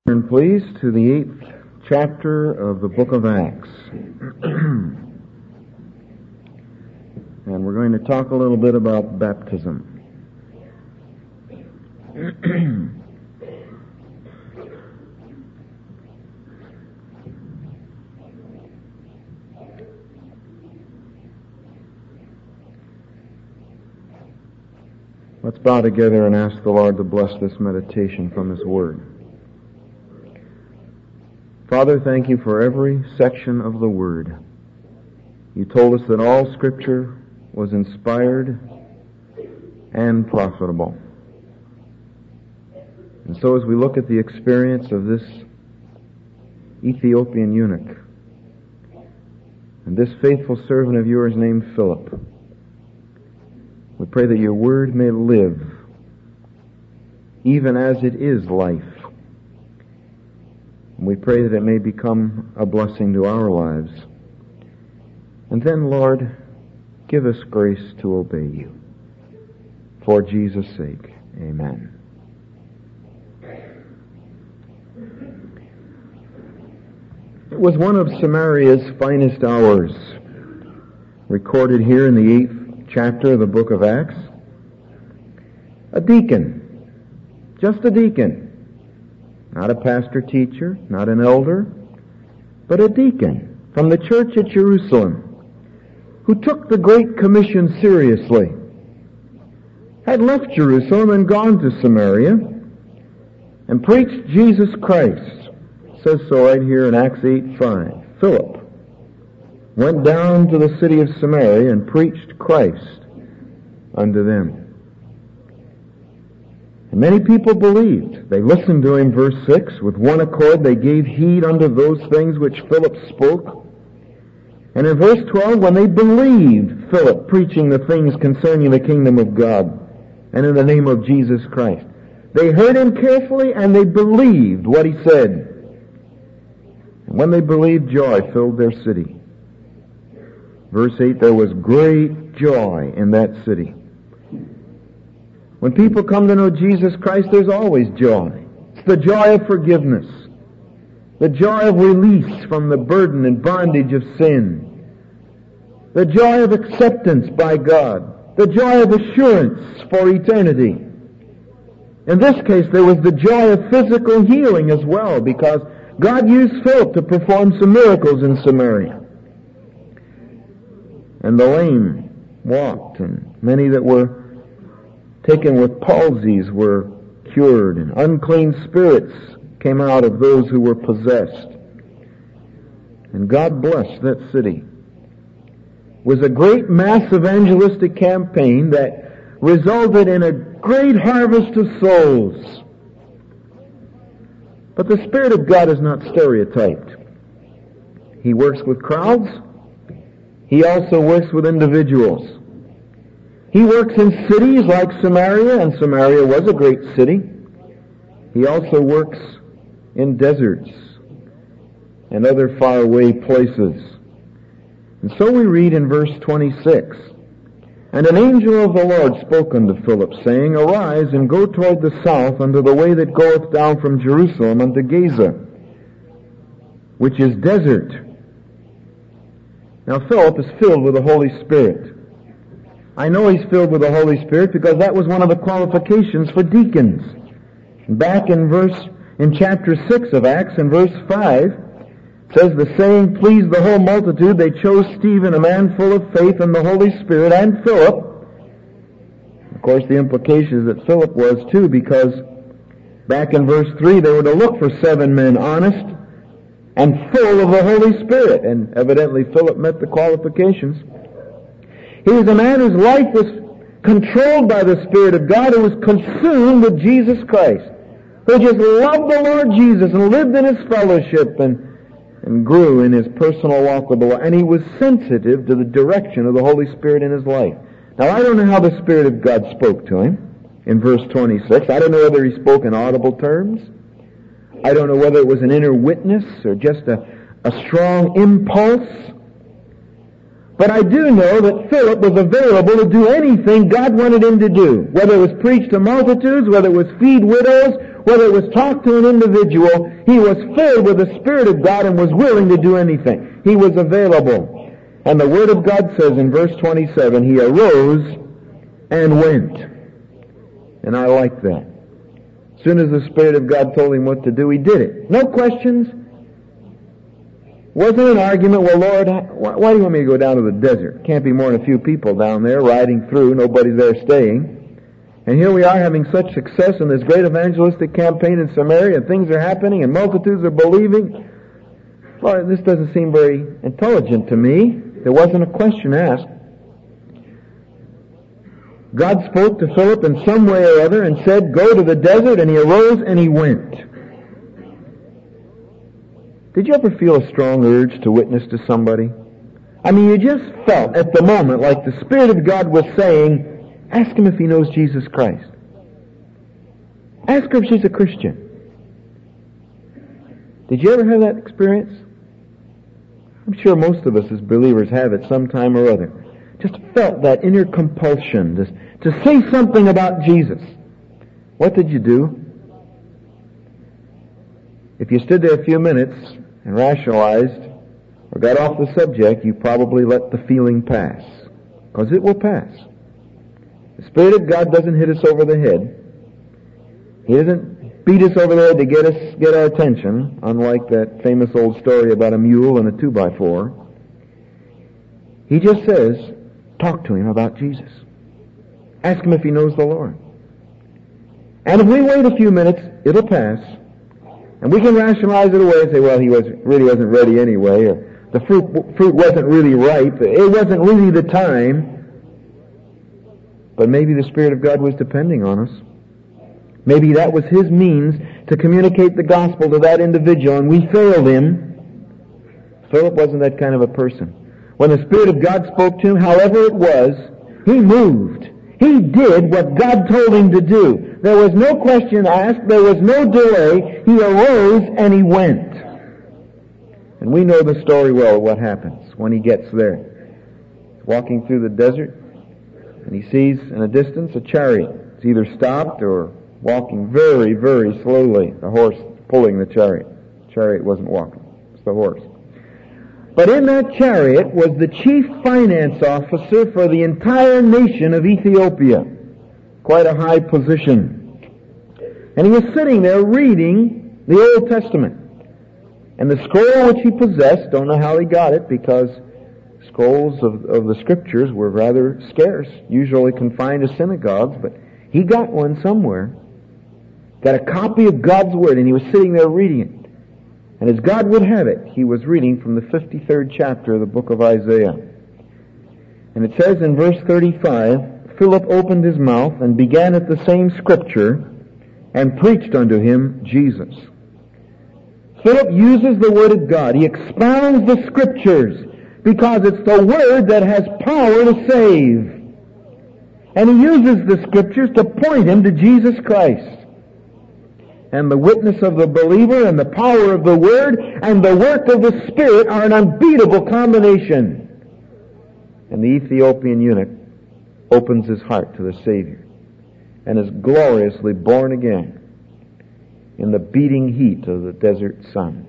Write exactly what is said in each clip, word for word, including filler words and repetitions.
Turn, please, to the eighth chapter of the book of Acts. And we're going to talk a little bit about baptism. Let's bow together and ask the Lord to bless this meditation from His Word. Father, thank you for every section of the Word. You told us that all Scripture was inspired and profitable. And so as we look at the experience of this Ethiopian eunuch and this faithful servant of yours named Philip, we pray that your Word may live even as it is life. And we pray that it may become a blessing to our lives. And then, Lord, give us grace to obey you. For Jesus' sake, amen. It was one of Samaria's finest hours, recorded here in the eighth chapter of the book of Acts. A deacon, just a deacon. Not a pastor-teacher, not an elder, but a deacon from the church at Jerusalem who took the Great Commission seriously, had left Jerusalem and gone to Samaria and preached Jesus Christ. It says so right here in Acts eight five. Philip went down to the city of Samaria and preached Christ unto them. And many people believed. They listened to him, verse six, with one accord they gave heed unto those things which Philip spoke. And in verse twelve, when they believed Philip preaching the things concerning the kingdom of God and in the name of Jesus Christ, they heard him carefully and they believed what he said. And when they believed, joy filled their city. Verse eight, there was great joy in that city. When people come to know Jesus Christ, there's always joy. It's the joy of forgiveness, the joy of release from the burden and bondage of sin, the joy of acceptance by God, the joy of assurance for eternity. In this case, there was the joy of physical healing as well, because God used Philip to perform some miracles in Samaria. And the lame walked, and many that were taken with palsies were cured, and unclean spirits came out of those who were possessed. And God blessed that city. It was a great mass evangelistic campaign that resulted in a great harvest of souls. But the Spirit of God is not stereotyped. He works with crowds. He also works with individuals. He works in cities like Samaria, and Samaria was a great city. He also works in deserts and other faraway places. And so we read in verse twenty-six, And an angel of the Lord spoke unto Philip, saying, Arise, and go toward the south unto the way that goeth down from Jerusalem unto Gaza, which is desert. Now Philip is filled with the Holy Spirit. I know he's filled with the Holy Spirit because that was one of the qualifications for deacons. Back in verse, in chapter six of Acts, in verse five, it says, The saying pleased the whole multitude. They chose Stephen, a man full of faith and the Holy Spirit, and Philip. Of course, the implication is that Philip was too, because back in verse three, they were to look for seven men honest and full of the Holy Spirit. And evidently Philip met the qualifications. He was a man whose life was controlled by the Spirit of God, who was consumed with Jesus Christ, who just loved the Lord Jesus and lived in His fellowship and, and grew in his personal walk with the Lord. And he was sensitive to the direction of the Holy Spirit in his life. Now, I don't know how the Spirit of God spoke to him in verse twenty-six. I don't know whether he spoke in audible terms. I don't know whether it was an inner witness or just a, a strong impulse. But I do know that Philip was available to do anything God wanted him to do, whether it was preach to multitudes, whether it was feed widows, whether it was talk to an individual, he was filled with the Spirit of God and was willing to do anything. He was available. And the Word of God says in verse twenty-seven, he arose and went. And I like that. As soon as the Spirit of God told him what to do, he did it. No questions. Wasn't an argument, well, Lord, why do you want me to go down to the desert? Can't be more than a few people down there riding through, nobody's there staying. And here we are having such success in this great evangelistic campaign in Samaria, and things are happening, and multitudes are believing. Lord, this doesn't seem very intelligent to me. There wasn't a question asked. God spoke to Philip in some way or other and said, go to the desert, and he arose and he went. Did you ever feel a strong urge to witness to somebody? I mean, you just felt at the moment like the Spirit of God was saying, ask him if he knows Jesus Christ. Ask her if she's a Christian. Did you ever have that experience? I'm sure most of us as believers have at some time or other. Just felt that inner compulsion to, to say something about Jesus. What did you do? If you stood there a few minutes and rationalized or got off the subject, you probably let the feeling pass. Because it will pass. The Spirit of God doesn't hit us over the head. He doesn't beat us over the head to get us, get our attention, unlike that famous old story about a mule and a two by four. He just says, talk to him about Jesus. Ask him if he knows the Lord. And if we wait a few minutes, it'll pass. And we can rationalize it away and say, well, he was really wasn't ready anyway, or the fruit, fruit wasn't really ripe, it wasn't really the time. But maybe the Spirit of God was depending on us. Maybe that was his means to communicate the gospel to that individual, and we failed him. Philip wasn't that kind of a person. When the Spirit of God spoke to him, however it was, he moved. He did what God told him to do. There was no question asked. There was no delay. He arose and he went. And we know the story well, what happens when he gets there. He's walking through the desert, and he sees in a distance a chariot. It's either stopped or walking very, very slowly. The horse pulling the chariot. The chariot wasn't walking. It's the horse. But in that chariot was the chief finance officer for the entire nation of Ethiopia. Quite a high position. And he was sitting there reading the Old Testament. And the scroll which he possessed, don't know how he got it, because scrolls of, of the Scriptures were rather scarce, usually confined to synagogues, but he got one somewhere. Got a copy of God's Word, and he was sitting there reading it. And as God would have it, he was reading from the fifty-third chapter of the book of Isaiah. And it says in verse thirty-five, Philip opened his mouth and began at the same scripture and preached unto him Jesus. Philip uses the Word of God. He expounds the Scriptures because it's the Word that has power to save. And he uses the Scriptures to point him to Jesus Christ. And the witness of the believer and the power of the Word and the work of the Spirit are an unbeatable combination. And the Ethiopian eunuch opens his heart to the Savior and is gloriously born again in the beating heat of the desert sun.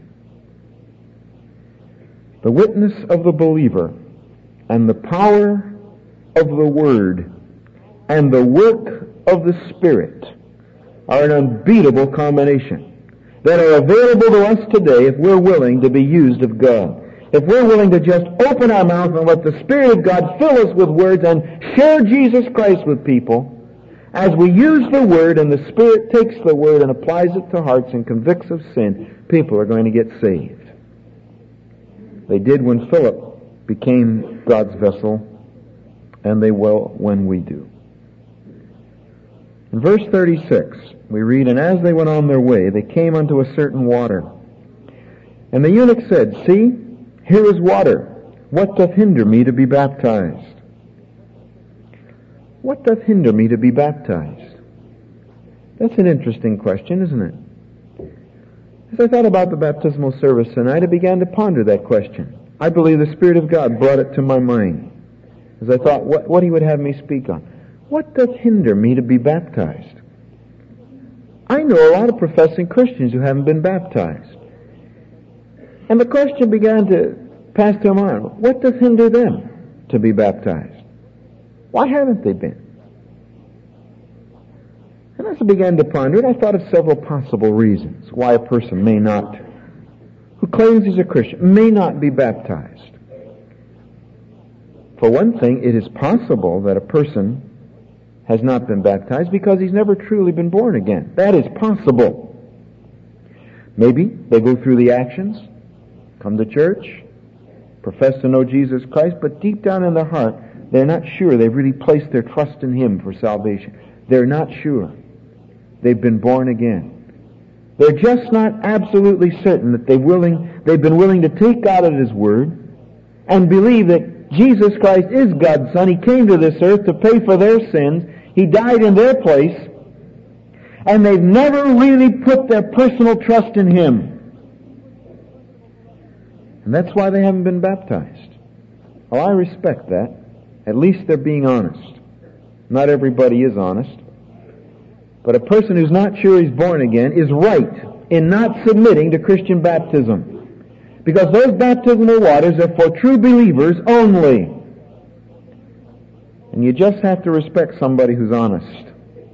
The witness of the believer and the power of the Word and the work of the Spirit are an unbeatable combination that are available to us today if we're willing to be used of God. If we're willing to just open our mouth and let the Spirit of God fill us with words and share Jesus Christ with people, as we use the Word and the Spirit takes the Word and applies it to hearts and convicts of sin, people are going to get saved. They did when Philip became God's vessel, and they will when we do. In verse thirty-six, we read, And as they went on their way, they came unto a certain water. And the eunuch said, See, here is water. What doth hinder me to be baptized? What doth hinder me to be baptized? That's an interesting question, isn't it? As I thought about the baptismal service tonight, I began to ponder that question. I believe the Spirit of God brought it to my mind as I thought what, what He would have me speak on. What doth hinder me to be baptized? I know a lot of professing Christians who haven't been baptized. And the question began to pass to my mind, what does hinder them to be baptized? Why haven't they been? And as I began to ponder it, I thought of several possible reasons why a person may not, who claims he's a Christian, may not be baptized. For one thing, it is possible that a person has not been baptized because he's never truly been born again. That is possible. Maybe they go through the actions, come to church, profess to know Jesus Christ, but deep down in their heart, they're not sure they've really placed their trust in Him for salvation. They're not sure they've been born again. They're just not absolutely certain that they've, willing, they've been willing to take God at His word and believe that Jesus Christ is God's Son. He came to this earth to pay for their sins. He died in their place. And they've never really put their personal trust in Him. And that's why they haven't been baptized. Well, I respect that. At least they're being honest. Not everybody is honest. But a person who's not sure he's born again is right in not submitting to Christian baptism. Because those baptismal waters are for true believers only. And you just have to respect somebody who's honest.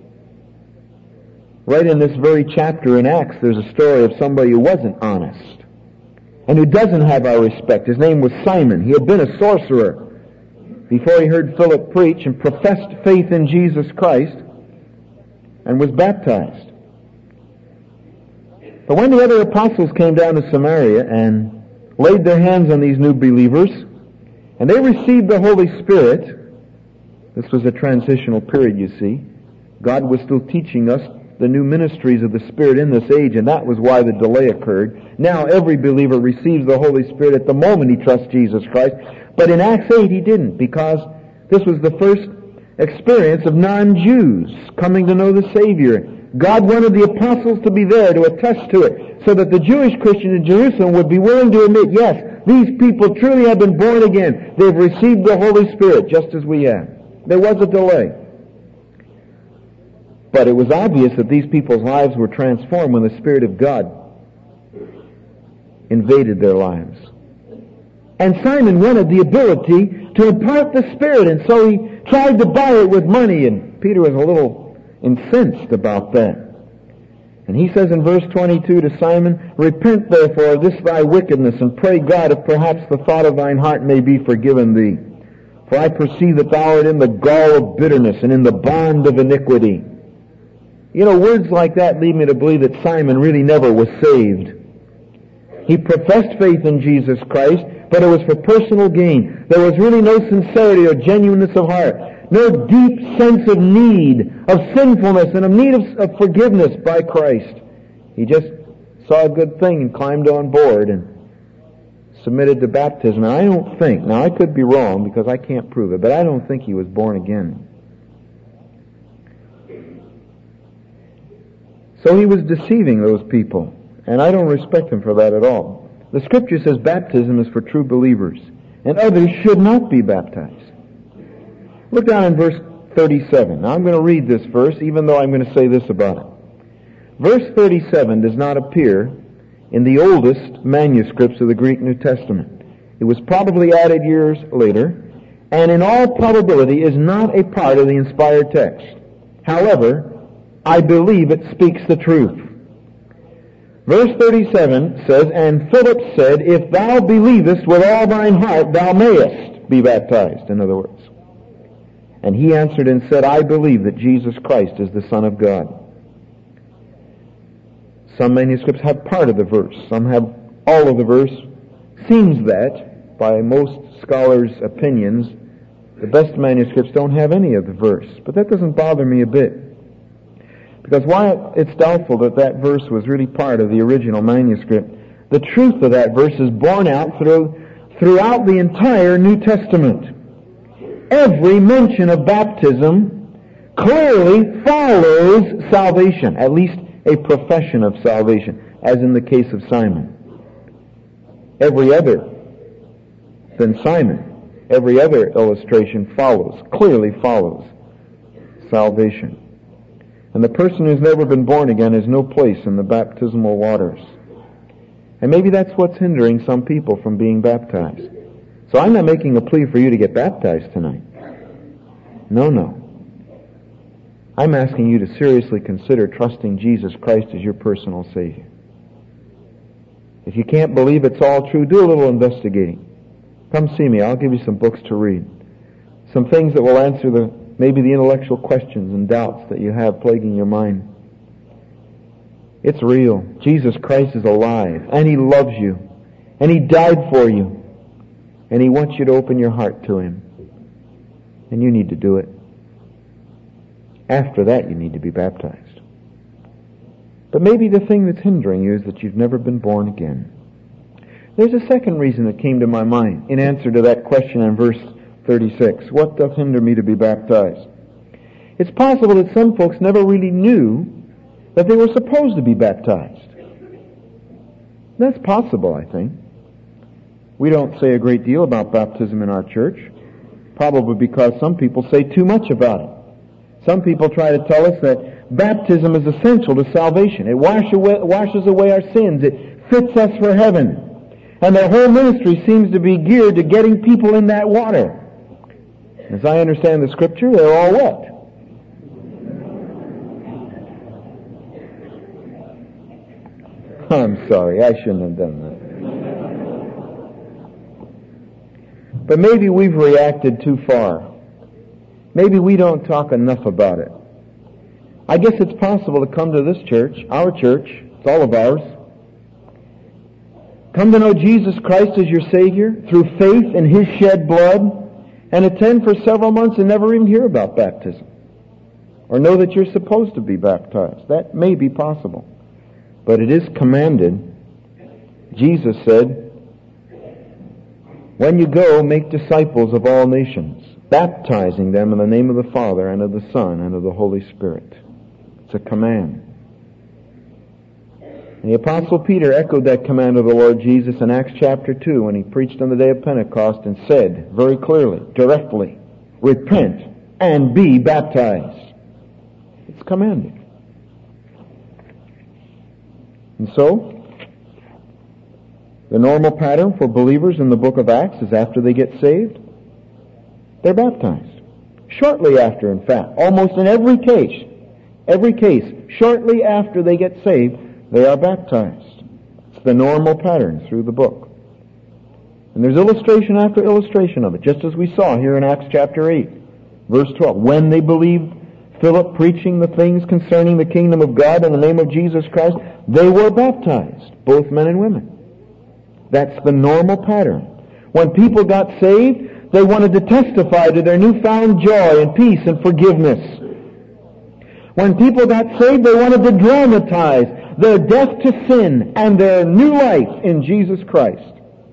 Right in this very chapter in Acts, there's a story of somebody who wasn't honest and who doesn't have our respect. His name was Simon. He had been a sorcerer before he heard Philip preach and professed faith in Jesus Christ and was baptized. But when the other apostles came down to Samaria and laid their hands on these new believers, and they received the Holy Spirit, this was a transitional period, you see. God was still teaching us the new ministries of the Spirit in this age, and that was why the delay occurred. Now every believer receives the Holy Spirit at the moment he trusts Jesus Christ. But in Acts eight he didn't, because this was the first experience of non-Jews coming to know the Savior. God wanted the apostles to be there to attest to it, so that the Jewish Christian in Jerusalem would be willing to admit, yes, these people truly have been born again. They've received the Holy Spirit, just as we have. There was a delay. But it was obvious that these people's lives were transformed when the Spirit of God invaded their lives. And Simon wanted the ability to impart the Spirit, and so he tried to buy it with money, and Peter was a little incensed about that. And he says in verse twenty-two to Simon, "Repent therefore of this thy wickedness, and pray God if perhaps the thought of thine heart may be forgiven thee. For I perceive that thou art in the gall of bitterness and in the bond of iniquity." You know, words like that lead me to believe that Simon really never was saved. He professed faith in Jesus Christ, but it was for personal gain. There was really no sincerity or genuineness of heart, no deep sense of need, of sinfulness, and of need of, of forgiveness by Christ. He just saw a good thing and climbed on board and submitted to baptism. And I don't think, now I could be wrong because I can't prove it, but I don't think he was born again. So he was deceiving those people, and I don't respect him for that at all. The Scripture says baptism is for true believers, and others should not be baptized. Look down in verse thirty-seven. Now I'm going to read this verse, even though I'm going to say this about it. Verse thirty-seven does not appear in the oldest manuscripts of the Greek New Testament. It was probably added years later, and in all probability is not a part of the inspired text. However, I believe it speaks the truth. Verse thirty-seven says, "And Philip said, If thou believest with all thine heart, thou mayest be baptized," in other words. And he answered and said, "I believe that Jesus Christ is the Son of God." Some manuscripts have part of the verse. Some have all of the verse. Seems that, by most scholars' opinions, the best manuscripts don't have any of the verse. But that doesn't bother me a bit. Because while it's doubtful that that verse was really part of the original manuscript, the truth of that verse is borne out through, throughout the entire New Testament. Every mention of baptism clearly follows salvation, at least a profession of salvation, as in the case of Simon. Every other than Simon, every other illustration follows, clearly follows salvation. And the person who's never been born again has no place in the baptismal waters. And maybe that's what's hindering some people from being baptized. So I'm not making a plea for you to get baptized tonight. No, no. I'm asking you to seriously consider trusting Jesus Christ as your personal Savior. If you can't believe it's all true, do a little investigating. Come see me. I'll give you some books to read. Some things that will answer the maybe the intellectual questions and doubts that you have plaguing your mind. It's real. Jesus Christ is alive, and He loves you, and He died for you, and He wants you to open your heart to Him. And you need to do it. After that, you need to be baptized. But maybe the thing that's hindering you is that you've never been born again. There's a second reason that came to my mind in answer to that question in verse thirty-six. What doth hinder me to be baptized? It's possible that some folks never really knew that they were supposed to be baptized. That's possible, I think. We don't say a great deal about baptism in our church, probably because some people say too much about it. Some people try to tell us that baptism is essential to salvation. It wash away, washes away our sins. It fits us for heaven. And their whole ministry seems to be geared to getting people in that water. As I understand the Scripture, they're all wet. I'm sorry, I shouldn't have done that. But maybe we've reacted too far. Maybe we don't talk enough about it. I guess it's possible to come to this church, our church, it's all of ours, come to know Jesus Christ as your Savior through faith in His shed blood, and attend for several months and never even hear about baptism, or know that you're supposed to be baptized. That may be possible. But it is commanded. Jesus said, when you go, make disciples of all nations, baptizing them in the name of the Father and of the Son and of the Holy Spirit. It's a command. And the Apostle Peter echoed that command of the Lord Jesus in Acts chapter two when he preached on the day of Pentecost and said very clearly, directly, repent and be baptized. It's commanded. And so, the normal pattern for believers in the book of Acts is after they get saved, they're baptized. Shortly after, in fact, almost in every case, every case, shortly after they get saved, they are baptized. It's the normal pattern through the book. And there's illustration after illustration of it, just as we saw here in Acts chapter eight, verse twelve. When they believed Philip preaching the things concerning the kingdom of God in the name of Jesus Christ, they were baptized, both men and women. That's the normal pattern. When people got saved, they wanted to testify to their newfound joy and peace and forgiveness. When people got saved, they wanted to dramatize their death to sin and their new life in Jesus Christ.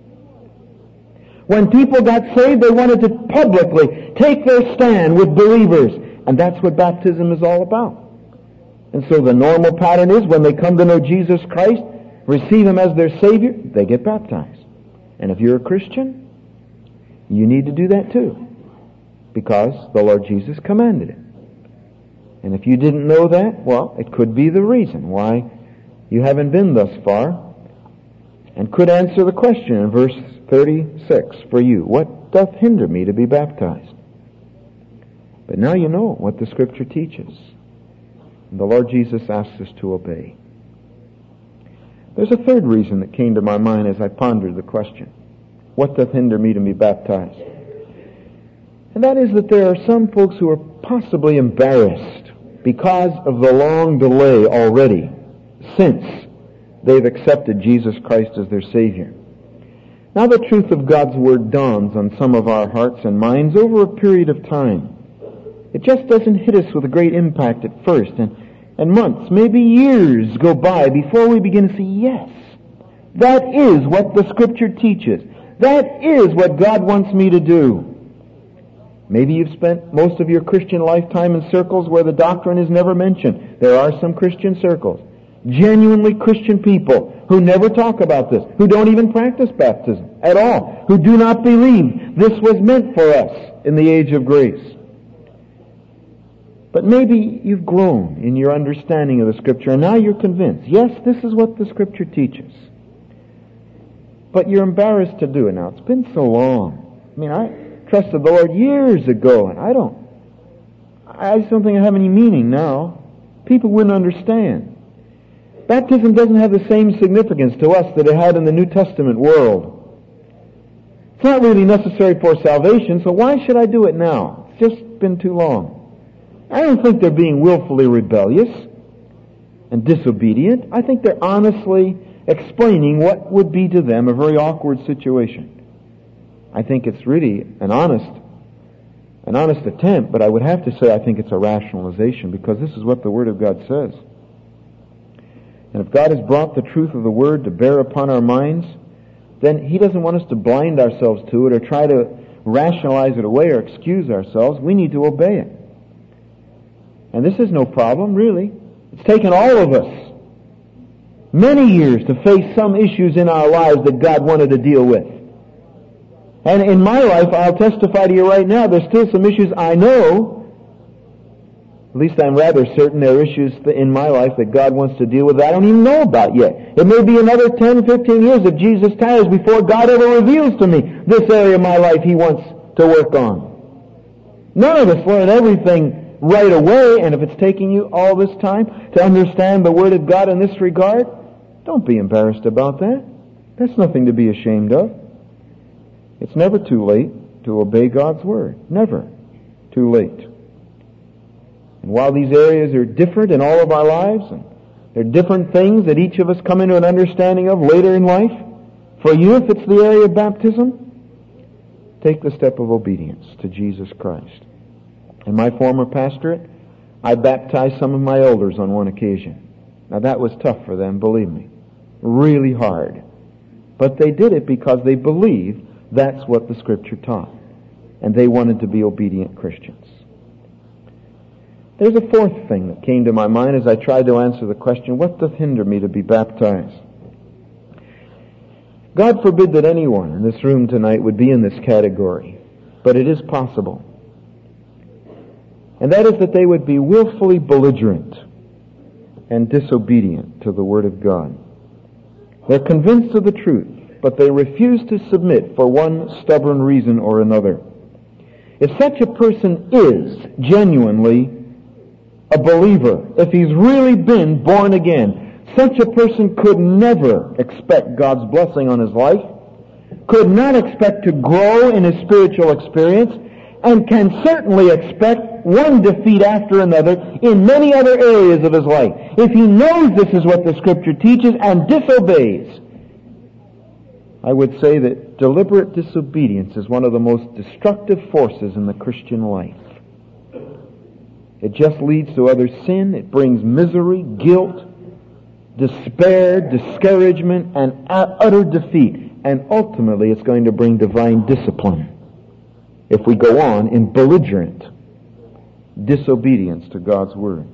When people got saved, they wanted to publicly take their stand with believers. And that's what baptism is all about. And so the normal pattern is when they come to know Jesus Christ, receive Him as their Savior, they get baptized. And if you're a Christian, you need to do that too, because the Lord Jesus commanded it. And if you didn't know that, well, it could be the reason why you haven't been thus far, and could answer the question in verse thirty-six for you. What doth hinder me to be baptized? But now you know what the Scripture teaches. And the Lord Jesus asks us to obey. There's a third reason that came to my mind as I pondered the question. What doth hinder me to be baptized? And that is that there are some folks who are possibly embarrassed because of the long delay already since they've accepted Jesus Christ as their Savior. Now the truth of God's Word dawns on some of our hearts and minds over a period of time. It just doesn't hit us with a great impact at first, and, and months, maybe years go by before we begin to say, yes, that is what the Scripture teaches. That is what God wants me to do. Maybe you've spent most of your Christian lifetime in circles where the doctrine is never mentioned. There are some Christian circles, genuinely Christian people who never talk about this, who don't even practice baptism at all, who do not believe this was meant for us in the age of grace. But maybe you've grown in your understanding of the Scripture, and now you're convinced, yes, this is what the Scripture teaches. But you're embarrassed to do it now. It's been so long. I mean, I trusted the Lord years ago, and I don't, I just don't think I have any meaning now. People wouldn't understand. Baptism doesn't have the same significance to us that it had in the New Testament world. It's not really necessary for salvation, so why should I do it now? It's just been too long. I don't think they're being willfully rebellious and disobedient. I think they're honestly explaining what would be to them a very awkward situation. I think it's really an honest, an honest attempt, but I would have to say I think it's a rationalization, because this is what the Word of God says. And if God has brought the truth of the Word to bear upon our minds, then He doesn't want us to blind ourselves to it or try to rationalize it away or excuse ourselves. We need to obey it. And this is no problem, really. It's taken all of us many years to face some issues in our lives that God wanted to deal with. And in my life, I'll testify to you right now, there's still some issues I know, at least I'm rather certain there are issues in my life that God wants to deal with that I don't even know about yet. It may be another ten, fifteen years if Jesus tarries before God ever reveals to me this area of my life He wants to work on. None of us learn everything right away, and if it's taking you all this time to understand the Word of God in this regard, don't be embarrassed about that. That's nothing to be ashamed of. It's never too late to obey God's Word. Never too late. And while these areas are different in all of our lives, and they're different things that each of us come into an understanding of later in life, for you, if it's the area of baptism, take the step of obedience to Jesus Christ. In my former pastorate, I baptized some of my elders on one occasion. Now that was tough for them, believe me. Really hard. But they did it because they believed that's what the Scripture taught. And they wanted to be obedient Christians. There's a fourth thing that came to my mind as I tried to answer the question, what doth hinder me to be baptized? God forbid that anyone in this room tonight would be in this category, but it is possible. And that is that they would be willfully belligerent and disobedient to the Word of God. They're convinced of the truth, but they refuse to submit for one stubborn reason or another. If such a person is genuinely a believer, if he's really been born again, such a person could never expect God's blessing on his life, could not expect to grow in his spiritual experience, and can certainly expect one defeat after another in many other areas of his life. If he knows this is what the Scripture teaches and disobeys, I would say that deliberate disobedience is one of the most destructive forces in the Christian life. It just leads to other sin. It brings misery, guilt, despair, discouragement, and utter defeat. And ultimately it's going to bring divine discipline if we go on in belligerent disobedience to God's Word.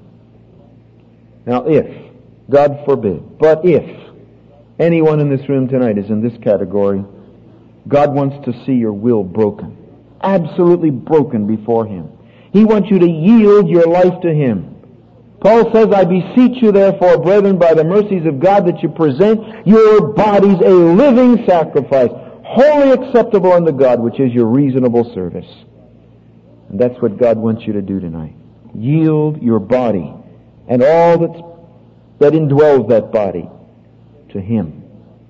Now if, God forbid, but if anyone in this room tonight is in this category, God wants to see your will broken, absolutely broken before Him. He wants you to yield your life to Him. Paul says, I beseech you therefore, brethren, by the mercies of God, that you present your bodies a living sacrifice, wholly acceptable unto God, which is your reasonable service. And that's what God wants you to do tonight. Yield your body and all that's, that indwells that body to Him.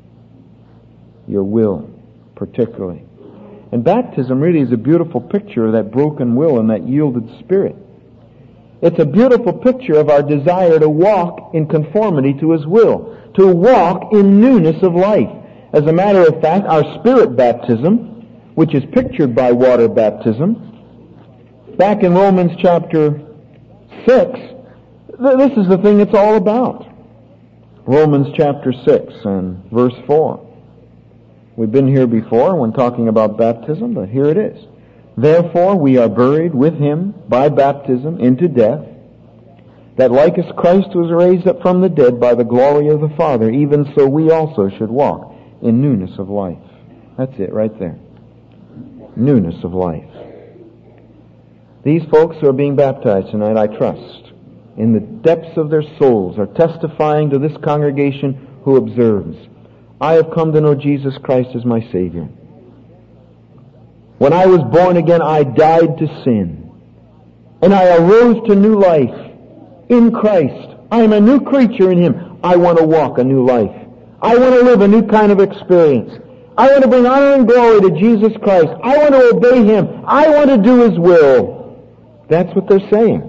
Your will, particularly. And baptism really is a beautiful picture of that broken will and that yielded spirit. It's a beautiful picture of our desire to walk in conformity to His will, to walk in newness of life. As a matter of fact, our spirit baptism, which is pictured by water baptism, back in Romans chapter six, this is the thing it's all about. Romans chapter six and verse four. We've been here before when talking about baptism, but here it is. Therefore we are buried with Him by baptism into death, that like as Christ was raised up from the dead by the glory of the Father, even so we also should walk in newness of life. That's it right there. Newness of life. These folks who are being baptized tonight, I trust, in the depths of their souls, are testifying to this congregation who observes, I have come to know Jesus Christ as my Savior. When I was born again, I died to sin, and I arose to new life in Christ. I am a new creature in Him. I want to walk a new life. I want to live a new kind of experience. I want to bring honor and glory to Jesus Christ. I want to obey Him. I want to do His will. That's what they're saying.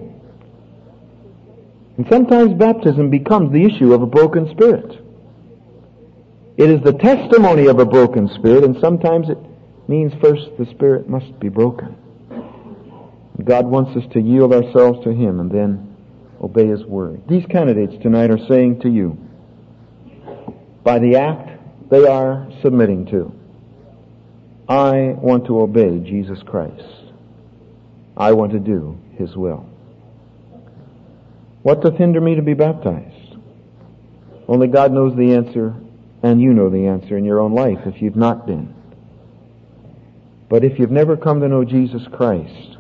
And sometimes baptism becomes the issue of a broken spirit. It is the testimony of a broken spirit, and sometimes it means first the spirit must be broken. God wants us to yield ourselves to Him and then obey His word. These candidates tonight are saying to you, by the act they are submitting to, I want to obey Jesus Christ. I want to do His will. What doth hinder me to be baptized? Only God knows the answer, and you know the answer in your own life if you've not been. But if you've never come to know Jesus Christ,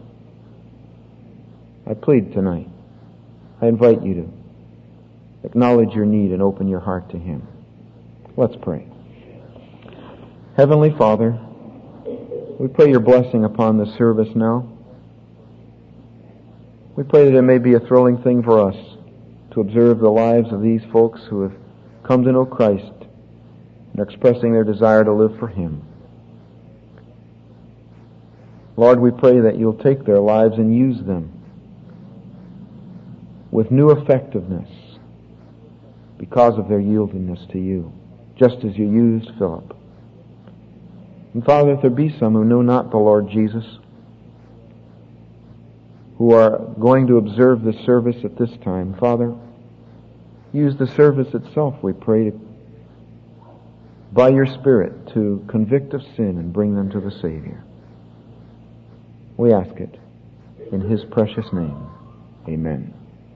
I plead tonight, I invite you to acknowledge your need and open your heart to Him. Let's pray. Heavenly Father, we pray your blessing upon this service now. We pray that it may be a thrilling thing for us to observe the lives of these folks who have come to know Christ and are expressing their desire to live for Him. Lord, we pray that you'll take their lives and use them with new effectiveness because of their yieldedness to you, just as you used Philip. And Father, if there be some who know not the Lord Jesus, who are going to observe the service at this time, Father, use the service itself, we pray, to, by your Spirit, to convict of sin and bring them to the Savior. We ask it in His precious name. Amen.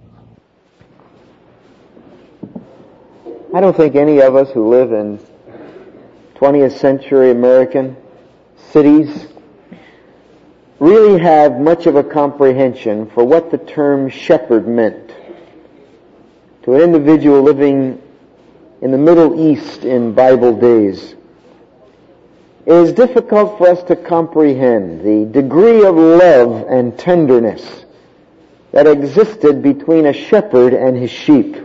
I don't think any of us who live in twentieth century American cities really have much of a comprehension for what the term shepherd meant to an individual living in the Middle East in Bible days. It is difficult for us to comprehend the degree of love and tenderness that existed between a shepherd and his sheep.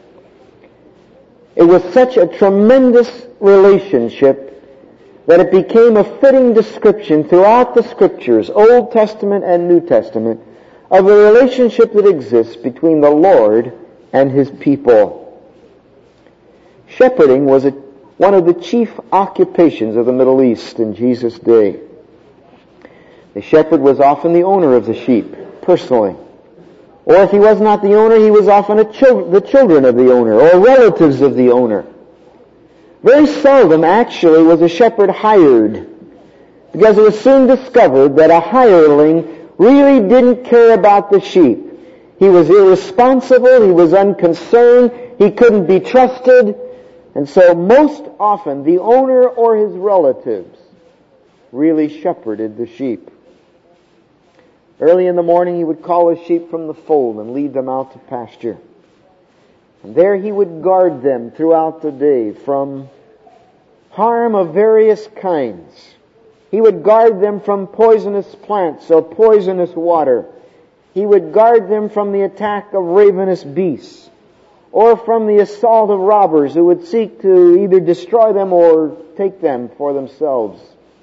It was such a tremendous relationship that it became a fitting description throughout the Scriptures, Old Testament and New Testament, of the relationship that exists between the Lord and His people. Shepherding was a, one of the chief occupations of the Middle East in Jesus' day. The shepherd was often the owner of the sheep, personally. Or if he was not the owner, he was often a chil- the children of the owner, or relatives of the owner. Very seldom, actually, was a shepherd hired, because it was soon discovered that a hireling really didn't care about the sheep. He was irresponsible, he was unconcerned, he couldn't be trusted, and so most often the owner or his relatives really shepherded the sheep. Early in the morning he would call his sheep from the fold and lead them out to pasture. And there he would guard them throughout the day from harm of various kinds. He would guard them from poisonous plants or poisonous water. He would guard them from the attack of ravenous beasts or from the assault of robbers who would seek to either destroy them or take them for themselves.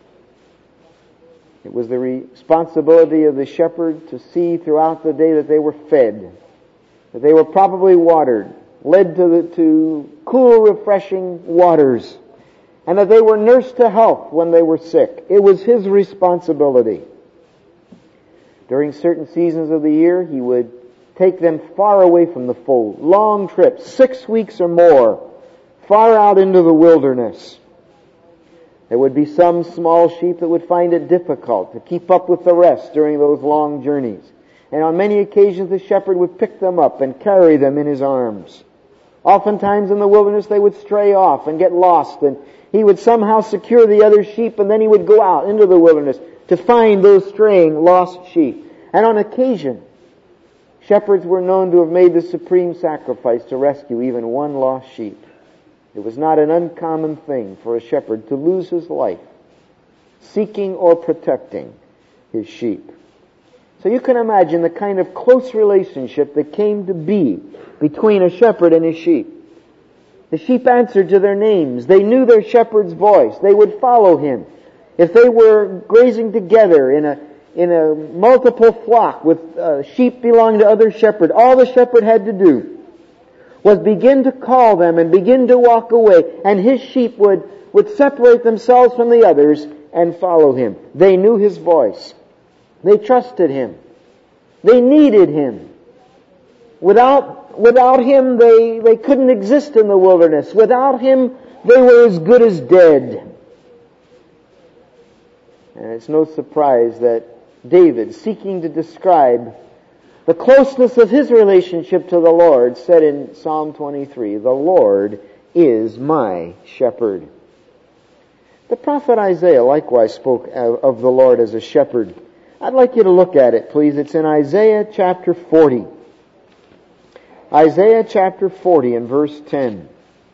It was the responsibility of the shepherd to see throughout the day that they were fed, that they were properly watered, led to, the, to cool, refreshing waters, and that they were nursed to health when they were sick. It was his responsibility. During certain seasons of the year, he would take them far away from the fold, long trips, six weeks or more, far out into the wilderness. There would be some small sheep that would find it difficult to keep up with the rest during those long journeys. And on many occasions the shepherd would pick them up and carry them in his arms. Oftentimes in the wilderness they would stray off and get lost, and he would somehow secure the other sheep, and then he would go out into the wilderness to find those straying, lost sheep. And on occasion, shepherds were known to have made the supreme sacrifice to rescue even one lost sheep. It was not an uncommon thing for a shepherd to lose his life seeking or protecting his sheep. So you can imagine the kind of close relationship that came to be between a shepherd and his sheep. The sheep answered to their names. They knew their shepherd's voice. They would follow him. If they were grazing together in a in a multiple flock with uh, sheep belonging to other shepherds, all the shepherd had to do was begin to call them and begin to walk away, and his sheep would, would separate themselves from the others and follow him. They knew his voice. They trusted him. They needed him. Without, without him, they, they couldn't exist in the wilderness. Without him, they were as good as dead. And it's no surprise that David, seeking to describe the closeness of his relationship to the Lord, said in Psalm twenty-three, "The Lord is my shepherd." The prophet Isaiah likewise spoke of the Lord as a shepherd. I'd like you to look at it, please. It's in Isaiah chapter forty. Isaiah chapter forty and verse ten.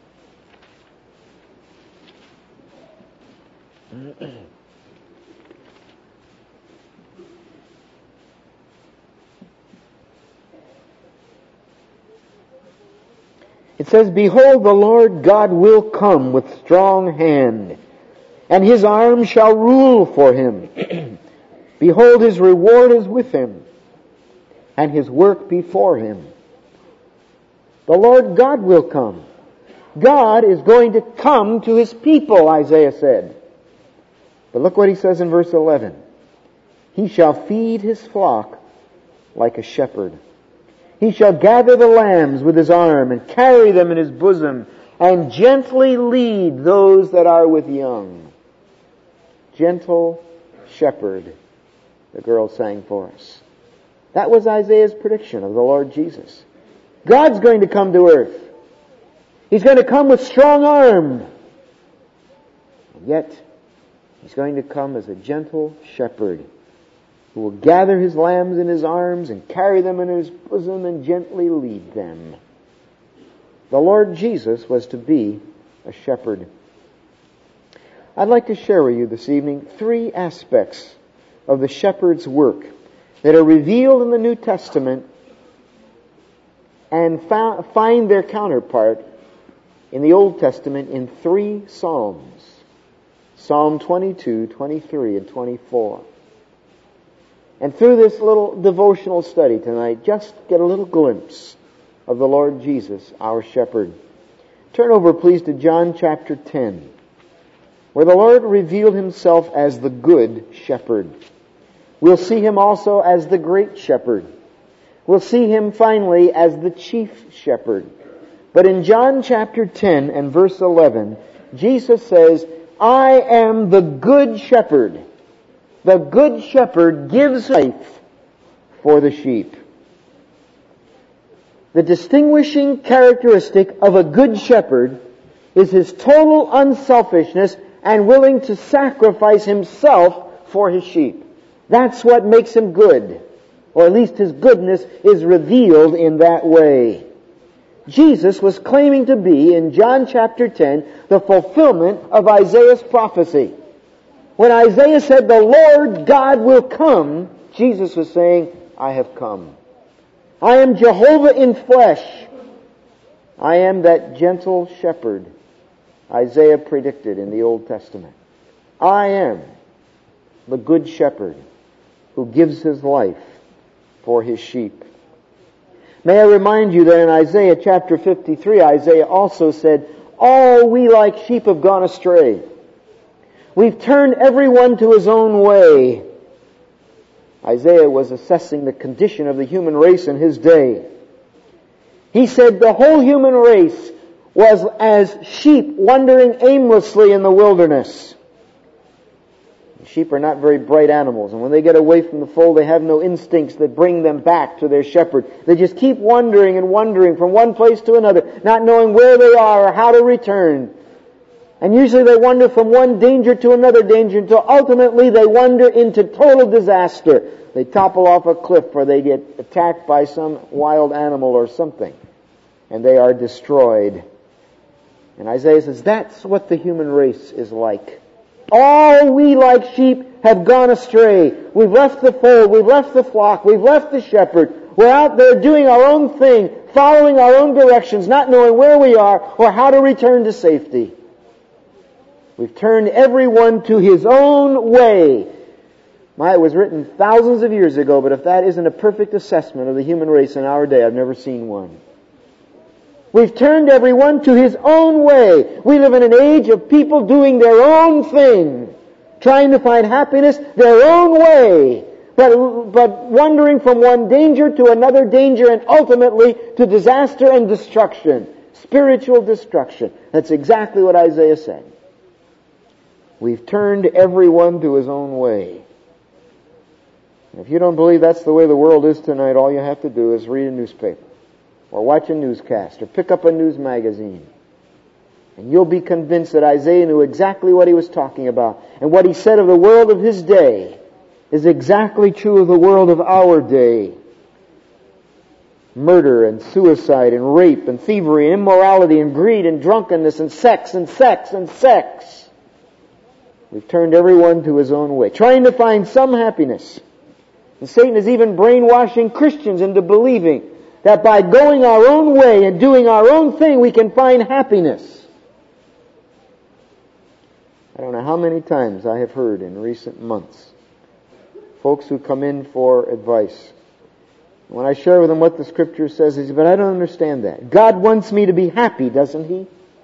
It says, "Behold, the Lord God will come with strong hand, and his arm shall rule for him. Behold, his reward is with him, and his work before him." The Lord God will come. God is going to come to his people, Isaiah said. But look what he says in verse eleven. "He shall feed his flock like a shepherd. He shall gather the lambs with his arm and carry them in his bosom and gently lead those that are with young." Gentle shepherd, the girl sang for us. That was Isaiah's prediction of the Lord Jesus. God's going to come to earth. He's going to come with strong arm. And yet, he's going to come as a gentle shepherd who will gather his lambs in his arms and carry them in his bosom and gently lead them. The Lord Jesus was to be a shepherd. I'd like to share with you this evening three aspects of the shepherd's work that are revealed in the New Testament and fa- find their counterpart in the Old Testament in three Psalms. Psalm twenty-two, twenty-three, and twenty-four. And through this little devotional study tonight, just get a little glimpse of the Lord Jesus, our shepherd. Turn over, please, to John chapter ten, where the Lord revealed himself as the good shepherd. We'll see him also as the great shepherd. We'll see him finally as the chief shepherd. But in John chapter ten and verse eleven, Jesus says, "I am the good shepherd. The good shepherd gives life for the sheep." The distinguishing characteristic of a good shepherd is his total unselfishness and willing to sacrifice himself for his sheep. That's what makes him good. Or at least his goodness is revealed in that way. Jesus was claiming to be, in John chapter ten, the fulfillment of Isaiah's prophecy. When Isaiah said, "The Lord God will come," Jesus was saying, "I have come. I am Jehovah in flesh. I am that gentle shepherd Isaiah predicted in the Old Testament. I am the good shepherd who gives his life for his sheep." May I remind you that in Isaiah chapter fifty-three, Isaiah also said, "All we like sheep have gone astray. We've turned everyone to his own way." Isaiah was assessing the condition of the human race in his day. He said the whole human race was as sheep wandering aimlessly in the wilderness. Sheep are not very bright animals, and when they get away from the fold, they have no instincts that bring them back to their shepherd. They just keep wandering and wandering from one place to another, not knowing where they are or how to return. And usually they wander from one danger to another danger until ultimately they wander into total disaster. They topple off a cliff or they get attacked by some wild animal or something. And they are destroyed. And Isaiah says, that's what the human race is like. All we like sheep have gone astray. We've left the fold, we've left the flock, we've left the shepherd. We're out there doing our own thing, following our own directions, not knowing where we are or how to return to safety. We've turned everyone to his own way. My, it was written thousands of years ago, but if that isn't a perfect assessment of the human race in our day, I've never seen one. We've turned everyone to his own way. We live in an age of people doing their own thing, trying to find happiness their own way, but, but wandering from one danger to another danger and ultimately to disaster and destruction, spiritual destruction. That's exactly what Isaiah said. We've turned everyone to his own way. If you don't believe that's the way the world is tonight, all you have to do is read a newspaper, or watch a newscast, or pick up a news magazine. And you'll be convinced that Isaiah knew exactly what he was talking about. And what he said of the world of his day is exactly true of the world of our day. Murder and suicide and rape and thievery and immorality and greed and drunkenness and sex and sex and sex. We've turned everyone to his own way, trying to find some happiness. And Satan is even brainwashing Christians into believing that by going our own way and doing our own thing, we can find happiness. I don't know how many times I have heard in recent months folks who come in for advice. When I share with them what the Scripture says, they say, but I don't understand that. God wants me to be happy, doesn't He?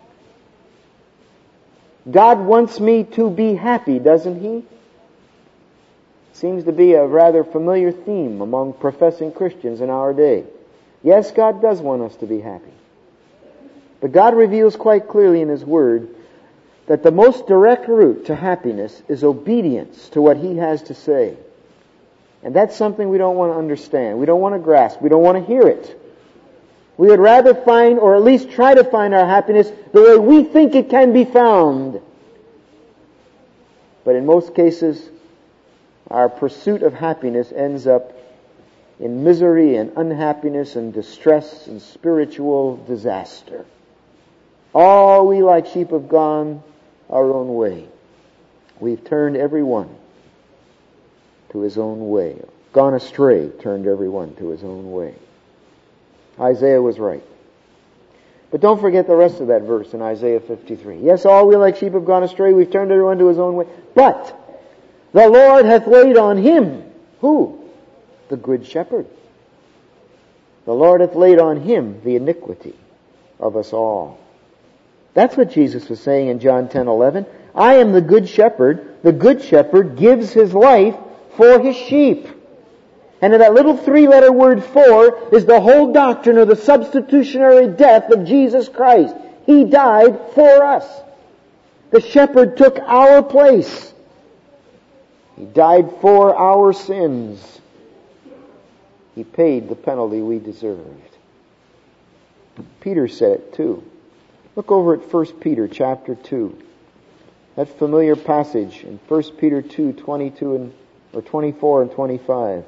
God wants me to be happy, doesn't He? Seems to be a rather familiar theme among professing Christians in our day. Yes, God does want us to be happy. But God reveals quite clearly in His Word that the most direct route to happiness is obedience to what He has to say. And that's something we don't want to understand. We don't want to grasp. We don't want to hear it. We would rather find, or at least try to find our happiness the way we think it can be found. But in most cases, our pursuit of happiness ends up in misery and unhappiness and distress and spiritual disaster. All we like sheep have gone our own way. We've turned every one to his own way. Gone astray, turned every one to his own way. Isaiah was right. But don't forget the rest of that verse in Isaiah fifty-three. Yes, all we like sheep have gone astray, we've turned everyone to his own way. But the Lord hath laid on him, who? The good shepherd. The Lord hath laid on him the iniquity of us all. That's what Jesus was saying in John ten eleven. I am the good shepherd. The good shepherd gives his life for his sheep. And in that little three-letter word for is the whole doctrine of the substitutionary death of Jesus Christ. He died for us. The shepherd took our place. He died for our sins. He paid the penalty we deserved. Peter said it too. Look over at First Peter chapter two. That familiar passage in First Peter two, twenty-two and or twenty-four and twenty-five.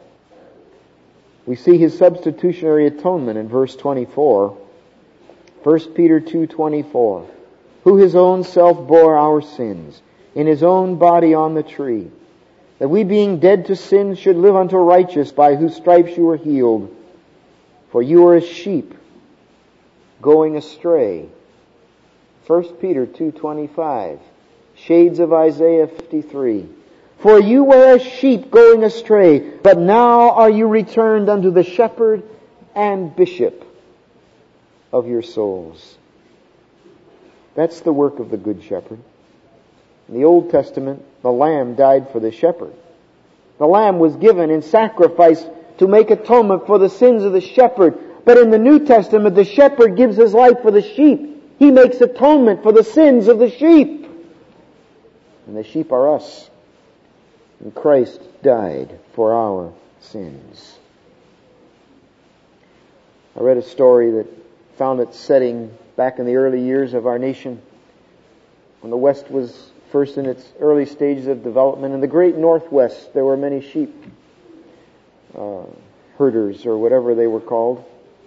We see his substitutionary atonement in verse twenty-four. First Peter two, twenty-four. Who his own self bore our sins in his own body on the tree, that we being dead to sin should live unto righteousness, by whose stripes you were healed. For you are as sheep going astray. First Peter two, twenty-five. Shades of Isaiah fifty-three. For you were as sheep going astray, but now are you returned unto the shepherd and bishop of your souls. That's the work of the good shepherd. In the Old Testament, the lamb died for the shepherd. The lamb was given in sacrifice to make atonement for the sins of the shepherd. But in the New Testament, the shepherd gives his life for the sheep. He makes atonement for the sins of the sheep. And the sheep are us. And Christ died for our sins. I read a story that found its setting back in the early years of our nation, when the West was first in its early stages of development. In the great Northwest, there were many sheep uh, herders, or whatever they were called.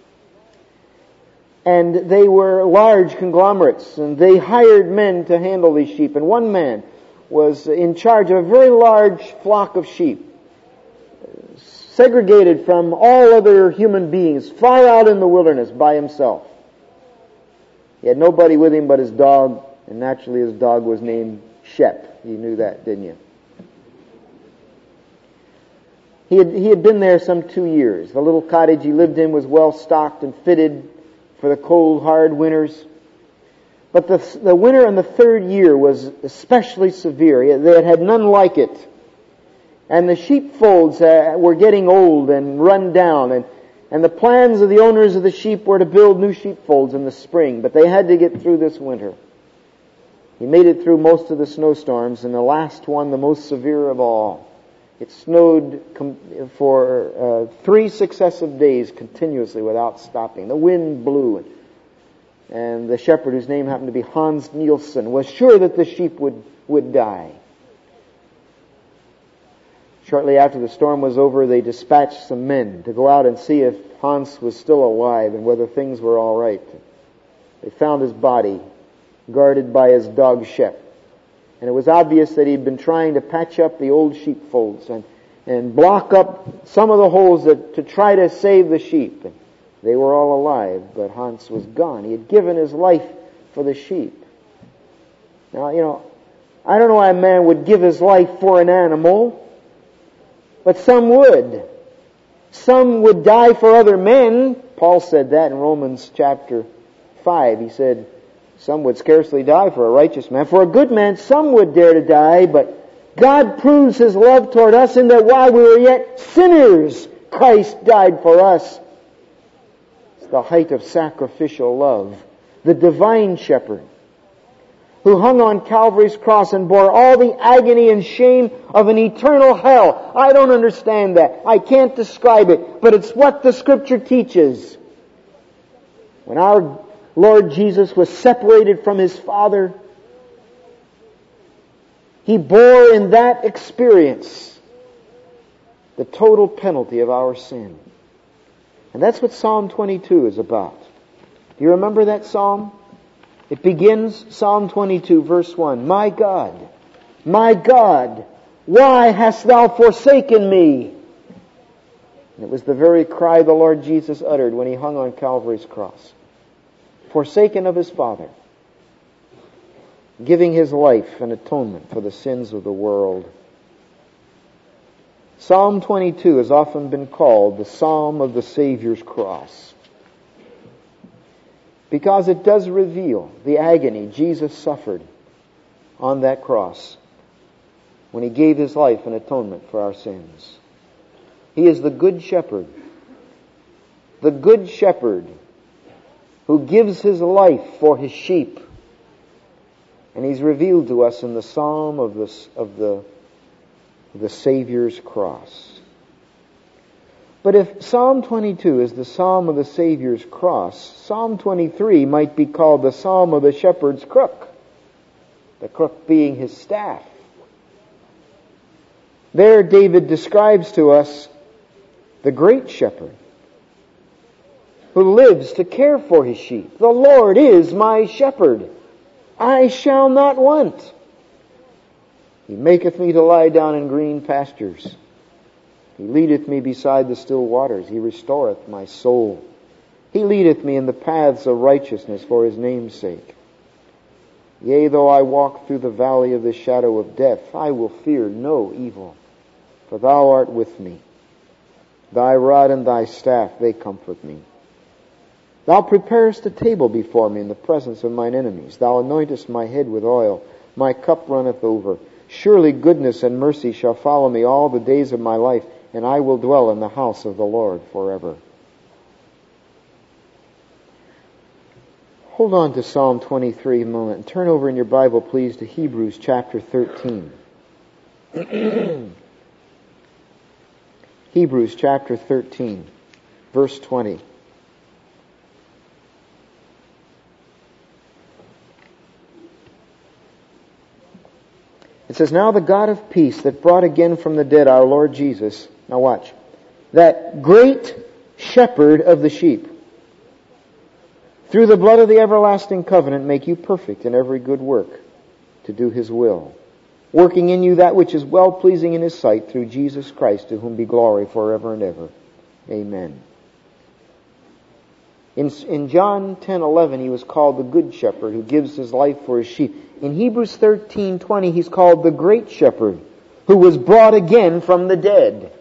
And they were large conglomerates, and they hired men to handle these sheep. And one man was in charge of a very large flock of sheep, segregated from all other human beings, far out in the wilderness by himself. He had nobody with him but his dog, and naturally his dog was named Shep. You knew that, didn't you? He had, he had been there some two years. The little cottage he lived in was well stocked and fitted for the cold, hard winters. But the, the winter in the third year was especially severe. They had had none like it. And the sheepfolds uh, were getting old and run down. And, and the plans of the owners of the sheep were to build new sheepfolds in the spring. But they had to get through this winter. He made it through most of the snowstorms, and the last one, the most severe of all. It snowed com- for uh, three successive days continuously without stopping. The wind blew, and, and the shepherd, whose name happened to be Hans Nielsen, was sure that the sheep would, would die. Shortly after the storm was over, they dispatched some men to go out and see if Hans was still alive and whether things were all right. They found his body guarded by his dog Shep. And it was obvious that he'd been trying to patch up the old sheepfolds and, and block up some of the holes that, to try to save the sheep. And they were all alive, but Hans was gone. He had given his life for the sheep. Now, you know, I don't know why a man would give his life for an animal, but some would. Some would die for other men. Paul said that in Romans chapter five. He said, some would scarcely die for a righteous man. For a good man, some would dare to die, but God proves His love toward us in that while we were yet sinners, Christ died for us. It's the height of sacrificial love. The divine shepherd who hung on Calvary's cross and bore all the agony and shame of an eternal hell. I don't understand that. I can't describe it, but it's what the Scripture teaches. When our Lord Jesus was separated from His Father, He bore in that experience the total penalty of our sin. And that's what Psalm twenty-two is about. Do you remember that psalm? It begins, Psalm twenty-two, verse one. My God, my God, why hast Thou forsaken me? And it was the very cry the Lord Jesus uttered when He hung on Calvary's cross. Forsaken of His Father, giving His life an atonement for the sins of the world. Psalm twenty-two has often been called the Psalm of the Savior's cross, because it does reveal the agony Jesus suffered on that cross when He gave His life an atonement for our sins. He is the Good Shepherd, the Good Shepherd who gives His life for His sheep. And He's revealed to us in the Psalm of the, of the, the Savior's cross. But if Psalm twenty-two is the Psalm of the Savior's cross, Psalm twenty-three might be called the Psalm of the shepherd's crook, the crook being his staff. There David describes to us the great shepherd who lives to care for his sheep. The Lord is my shepherd. I shall not want. He maketh me to lie down in green pastures. He leadeth me beside the still waters. He restoreth my soul. He leadeth me in the paths of righteousness for His name's sake. Yea, though I walk through the valley of the shadow of death, I will fear no evil, for Thou art with me. Thy rod and Thy staff, they comfort me. Thou preparest a table before me in the presence of mine enemies. Thou anointest my head with oil. My cup runneth over. Surely goodness and mercy shall follow me all the days of my life, and I will dwell in the house of the Lord forever. Hold on to Psalm twenty-three a moment and turn over in your Bible, please, to Hebrews chapter thirteen. Hebrews chapter thirteen, verse twenty. It says, now the God of peace that brought again from the dead our Lord Jesus, now watch, that great shepherd of the sheep, through the blood of the everlasting covenant make you perfect in every good work to do His will, working in you that which is well-pleasing in His sight through Jesus Christ, to whom be glory forever and ever. Amen. In, in John ten eleven, He was called the Good Shepherd who gives His life for His sheep. In Hebrews thirteen twenty, He's called the Great Shepherd who was brought again from the dead.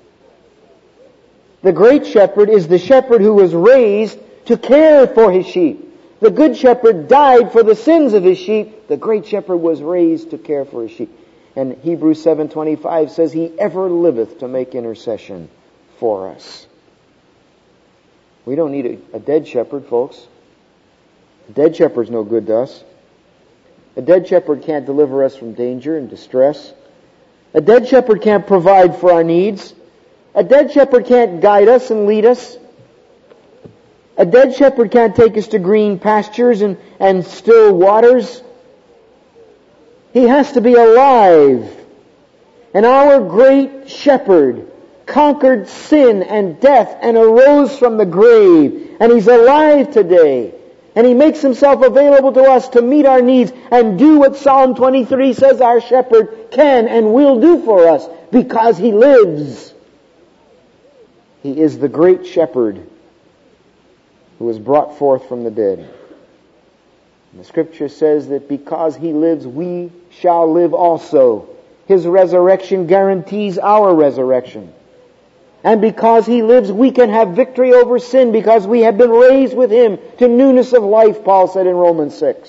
The Great Shepherd is the shepherd who was raised to care for His sheep. The Good Shepherd died for the sins of His sheep. The Great Shepherd was raised to care for His sheep. And Hebrews seven twenty-five says, He ever liveth to make intercession for us. We don't need a, a dead shepherd, folks. A dead shepherd's no good to us. A dead shepherd can't deliver us from danger and distress. A dead shepherd can't provide for our needs. A dead shepherd can't guide us and lead us. A dead shepherd can't take us to green pastures and, and still waters. He has to be alive. And our great shepherd conquered sin and death and arose from the grave. And He's alive today. And He makes Himself available to us to meet our needs and do what Psalm twenty-three says our shepherd can and will do for us, because He lives. He is the great shepherd who was brought forth from the dead. And the Scripture says that because He lives, we shall live also. His resurrection guarantees our resurrection. And because He lives, we can have victory over sin, because we have been raised with Him to newness of life, Paul said in Romans six.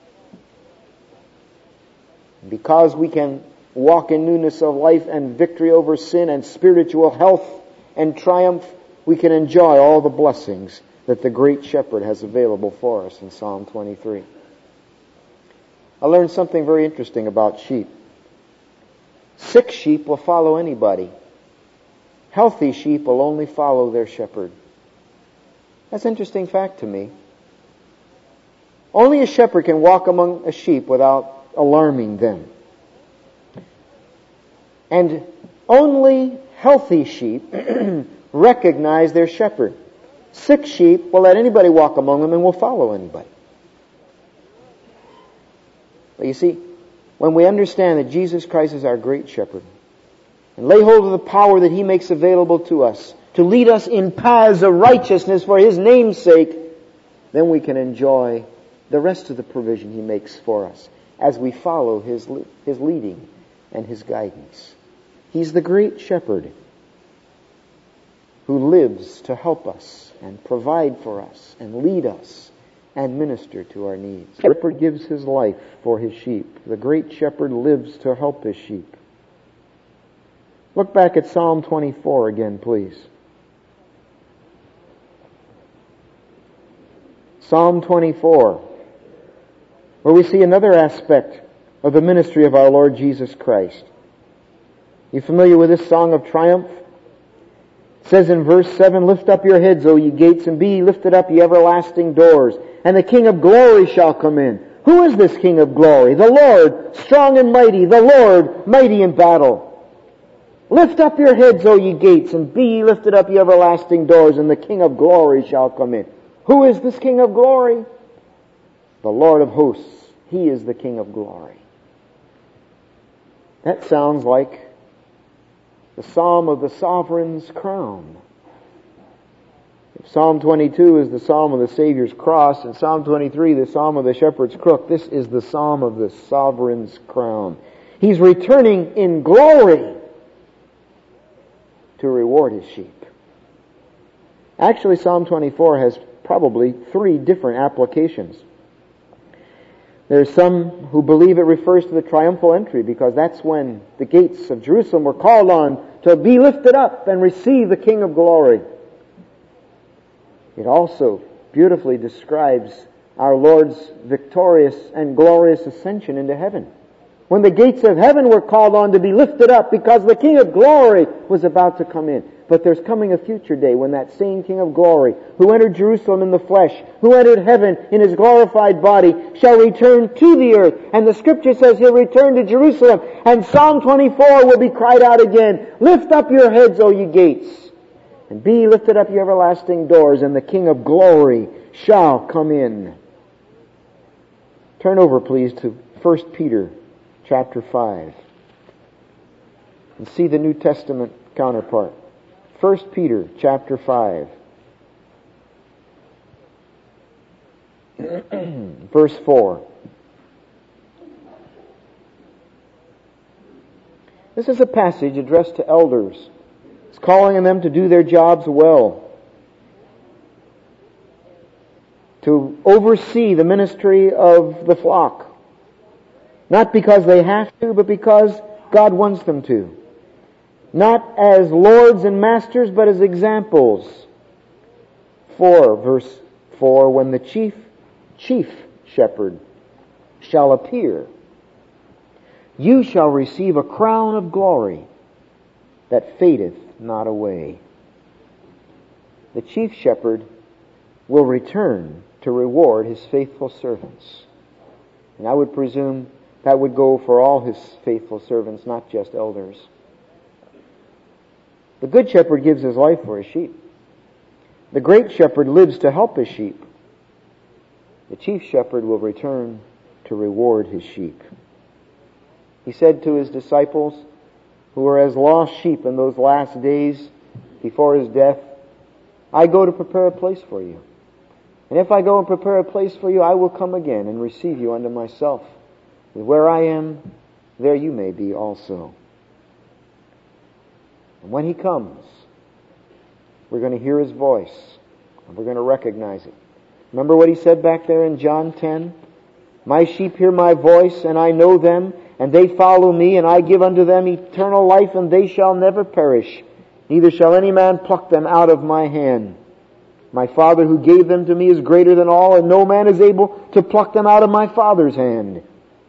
Because we can walk in newness of life and victory over sin and spiritual health and triumph, we can enjoy all the blessings that the great shepherd has available for us in Psalm twenty-three. I learned something very interesting about sheep. Sick sheep will follow anybody. Healthy sheep will only follow their shepherd. That's an interesting fact to me. Only a shepherd can walk among a sheep without alarming them. And only healthy sheep recognize their shepherd. Sick sheep will let anybody walk among them and will follow anybody. But you see, when we understand that Jesus Christ is our great shepherd, and lay hold of the power that He makes available to us to lead us in paths of righteousness for His name's sake, then we can enjoy the rest of the provision He makes for us as we follow His, His leading and His guidance. He's the great shepherd who lives to help us and provide for us and lead us and minister to our needs. The shepherd gives his life for his sheep. The great shepherd lives to help his sheep. Look back at Psalm twenty-four again, please. Psalm twenty-four, where we see another aspect of the ministry of our Lord Jesus Christ. You familiar with this song of triumph? It says in verse seven, Lift up your heads, O ye gates, and be ye lifted up, ye everlasting doors, and the King of glory shall come in. Who is this King of glory? The Lord, strong and mighty, the Lord, mighty in battle. Lift up your heads, O ye gates, and be ye lifted up, ye everlasting doors, and the King of glory shall come in. Who is this King of glory? The Lord of hosts. He is the King of glory. That sounds like the Psalm of the Sovereign's crown. If Psalm twenty-two is the Psalm of the Savior's cross, and Psalm twenty-three the Psalm of the Shepherd's crook, this is the Psalm of the Sovereign's crown. He's returning in glory to reward His sheep. Actually, Psalm twenty-four has probably three different applications. There's some who believe it refers to the triumphal entry, because that's when the gates of Jerusalem were called on to be lifted up and receive the King of glory. It also beautifully describes our Lord's victorious and glorious ascension into heaven. when the gates of heaven were called on to be lifted up because the King of Glory was about to come in. But there's coming a future day when that same King of Glory, who entered Jerusalem in the flesh, who entered heaven in His glorified body, shall return to the earth. And the Scripture says He'll return to Jerusalem. And Psalm twenty-four will be cried out again, "Lift up your heads, O ye gates, and be lifted up your everlasting doors, and the King of Glory shall come in." Turn over, please, to First Peter chapter five and see the New Testament counterpart. First Peter chapter five. Verse four. This is a passage addressed to elders. It's calling on them to do their jobs well, to oversee the ministry of the flock. Not because they have to, but because God wants them to. Not as lords and masters, but as examples. For, verse four, when the chief, chief shepherd shall appear, you shall receive a crown of glory that fadeth not away. The chief shepherd will return to reward his faithful servants. And I would presume that would go for all His faithful servants, not just elders. The good shepherd gives his life for his sheep. The great shepherd lives to help his sheep. The chief shepherd will return to reward his sheep. He said to His disciples, who were as lost sheep in those last days before His death, "I go to prepare a place for you. And if I go and prepare a place for you, I will come again and receive you unto myself. And where I am, there you may be also." And when He comes, we're going to hear His voice, and we're going to recognize it. Remember what He said back there in John ten? "My sheep hear my voice, and I know them, and they follow me, and I give unto them eternal life, and they shall never perish. Neither shall any man pluck them out of my hand. My Father who gave them to me is greater than all, and no man is able to pluck them out of my Father's hand."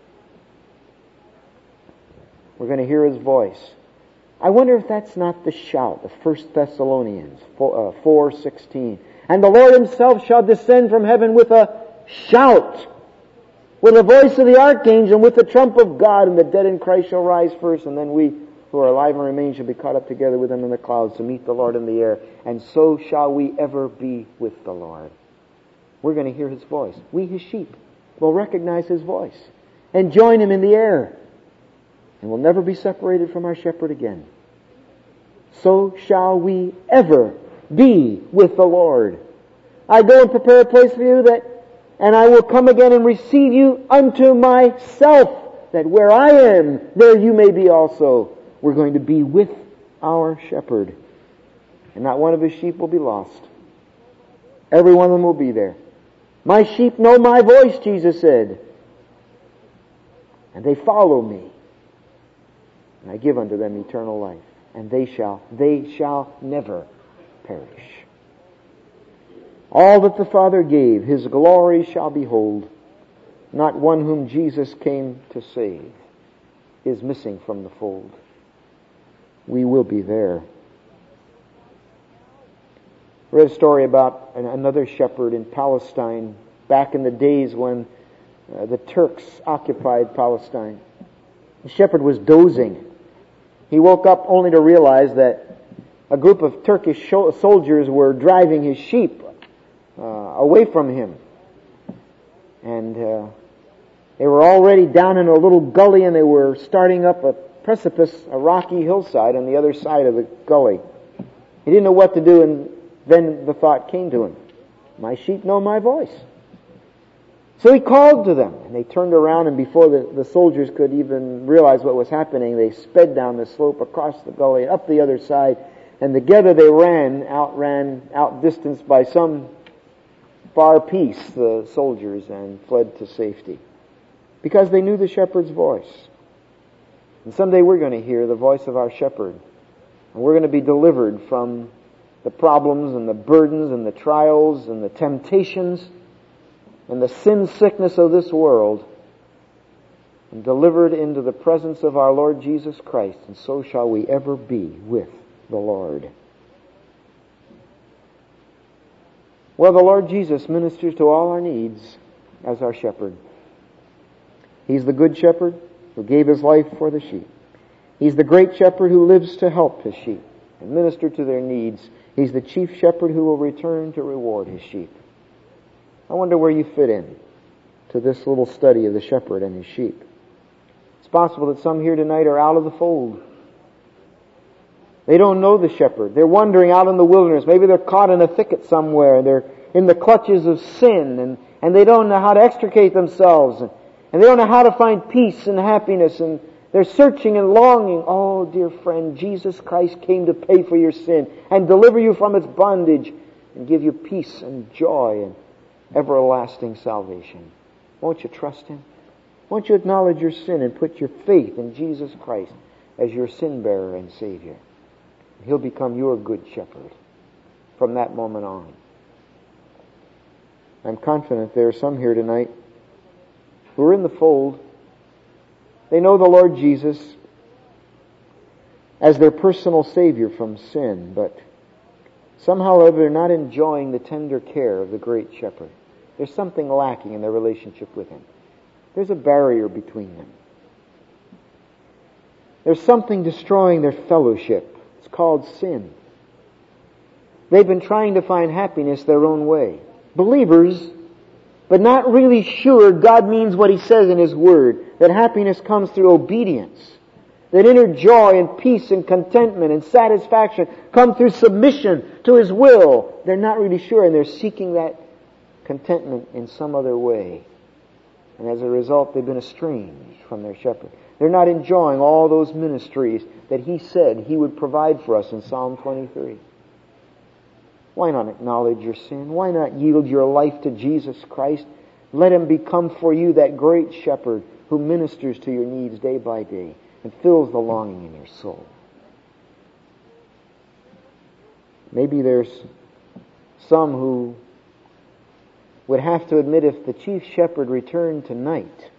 We're going to hear His voice. I wonder if that's not the shout of First Thessalonians four sixteen. "And the Lord Himself shall descend from heaven with a shout, with the voice of the archangel, and with the trump of God, and the dead in Christ shall rise first, and then we who are alive and remain shall be caught up together with them in the clouds to meet the Lord in the air. And so shall we ever be with the Lord." We're going to hear His voice. We, His sheep, will recognize His voice and join Him in the air. And we'll never be separated from our shepherd again. So shall we ever be with the Lord. "I go and prepare a place for you, that, and I will come again and receive you unto myself, that where I am, there you may be also." We're going to be with our shepherd. And not one of His sheep will be lost. Every one of them will be there. "My sheep know my voice," Jesus said, "and they follow me. And I give unto them eternal life, and they shall, they shall never perish. All that the Father gave, His glory shall behold. Not one whom Jesus came to save is missing from the fold. We will be there." I read a story about another shepherd in Palestine back in the days when uh, the Turks occupied Palestine. The shepherd was dozing. He woke up only to realize that a group of Turkish soldiers were driving his sheep uh, away from him. And uh, they were already down in a little gully, and they were starting up a precipice, a rocky hillside on the other side of the gully. He didn't know what to do, and then the thought came to him, "My sheep know my voice." So he called to them, and they turned around, and before the, the soldiers could even realize what was happening, they sped down the slope, across the gully, up the other side, and together they ran, outran, outdistanced by some far piece, the soldiers, and fled to safety. Because they knew the shepherd's voice. And someday we're going to hear the voice of our shepherd, and we're going to be delivered from the problems and the burdens and the trials and the temptations and the sin sickness of this world. and delivered into the presence of our Lord Jesus Christ, and so shall we ever be with the Lord. Well, the Lord Jesus ministers to all our needs as our shepherd. He's the good shepherd who gave his life for the sheep. He's the great shepherd who lives to help his sheep and minister to their needs. He's the chief shepherd who will return to reward his sheep. I wonder where you fit in to this little study of the shepherd and his sheep. It's possible that some here tonight are out of the fold. They don't know the shepherd. They're wandering out in the wilderness. Maybe they're caught in a thicket somewhere. They're in the clutches of sin, and, and they don't know how to extricate themselves. And, and they don't know how to find peace and happiness. And they're searching and longing. Oh, dear friend, Jesus Christ came to pay for your sin and deliver you from its bondage and give you peace and joy and everlasting salvation. Won't you trust Him? Won't you acknowledge your sin and put your faith in Jesus Christ as your sin bearer and Savior? He'll become your good shepherd from that moment on. I'm confident there are some here tonight who are in the fold. They know the Lord Jesus as their personal Savior from sin, but somehow or other they're not enjoying the tender care of the great shepherd. There's something lacking in their relationship with Him. There's a barrier between them. There's something destroying their fellowship. It's called sin. They've been trying to find happiness their own way. Believers, but not really sure God means what He says in His Word, that happiness comes through obedience, that inner joy and peace and contentment and satisfaction come through submission to His will. They're not really sure, and they're seeking that contentment in some other way. And as a result, they've been estranged from their shepherd. They're not enjoying all those ministries that He said He would provide for us in Psalm twenty-three. Why not acknowledge your sin? Why not yield your life to Jesus Christ? Let Him become for you that great shepherd who ministers to your needs day by day and fills the longing in your soul. Maybe there's some who would have to admit if the chief shepherd returned tonight,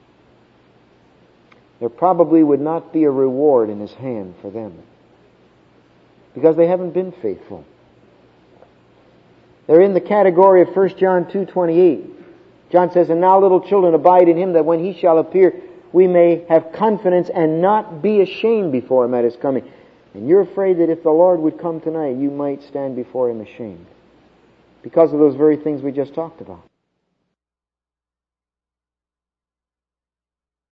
there probably would not be a reward in His hand for them because they haven't been faithful. They're in the category of First John two twenty-eight. John says, "And now, little children, abide in Him, that when He shall appear, we may have confidence and not be ashamed before Him at His coming." And you're afraid that if the Lord would come tonight, you might stand before Him ashamed because of those very things we just talked about.